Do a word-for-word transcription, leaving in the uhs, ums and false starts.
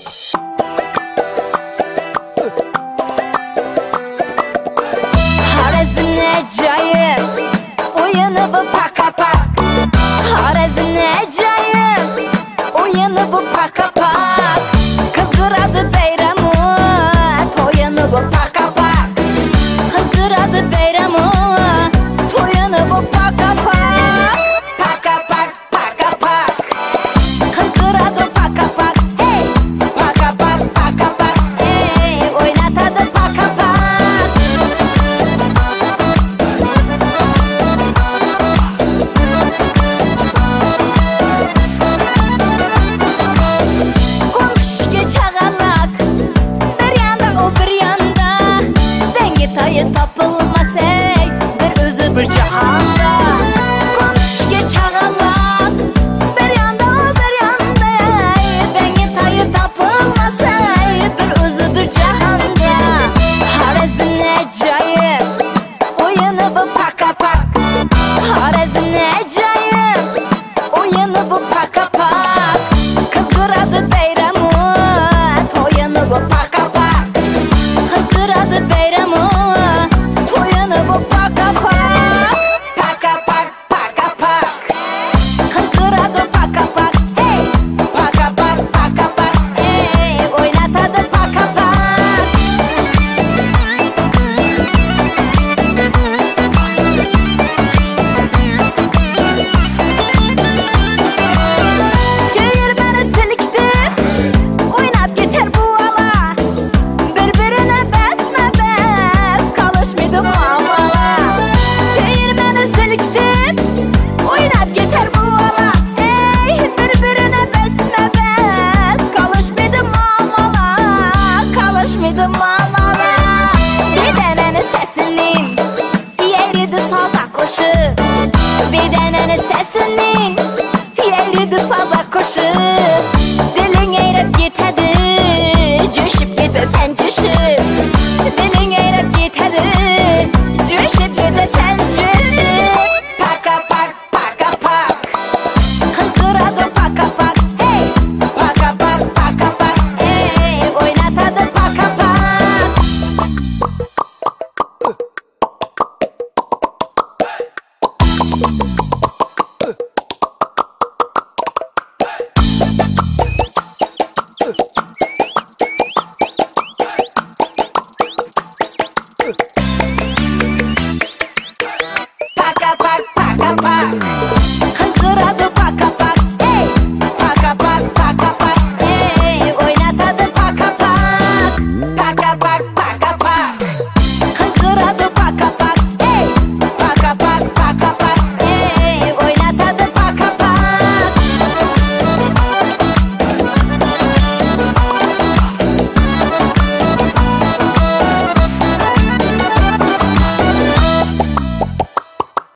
Harazin acayip oyunu bu paka pak. Harazin acayip oyunu bu paka pak. Kızdır adı Beyramı toyunu bu paka pak. Kızdır adı Beyramı toyunu bu paka pak. Paka pak paka pak. Kızdır adı paka pak. Hey paka pak paka pak. Hey oynat adı paka pak. Komşuya çağalak bir yanda o bir yanda. Dengi tayı tapılmaz ey bir özü bir cihanda. Komşuya çağalak bir yanda o bir yanda. Dengi tayı tapılmaz ey bir özü bir cihanda. Harazin acayip oyunu bu paka pak. Harazin acayip oyunu bu paka pak. Kızdır adı Beyramı toyunu bu paka pak. Kızdır adı Beyramı toyunu bu paka pak. Paka pak paka pak. Kızdır adı paka pak. Hey paka pak paka pak. Hey oynat adı paka pak. Çevir beni siliktir oynap yeter bu ala. Birbirine besme bes kalışmaydı muamala. Çevir beni siliktir oynap yeter bu ala. Ey birbirine besme bes kalışmaydı muamala. Kalışmaydı muamala. Bir denenin sesinin yeridi saza koşu. Bir denenin sesinin yeridi saza koşu. Dilin eğrep gitedi, cüşüp gide sen cüşüp.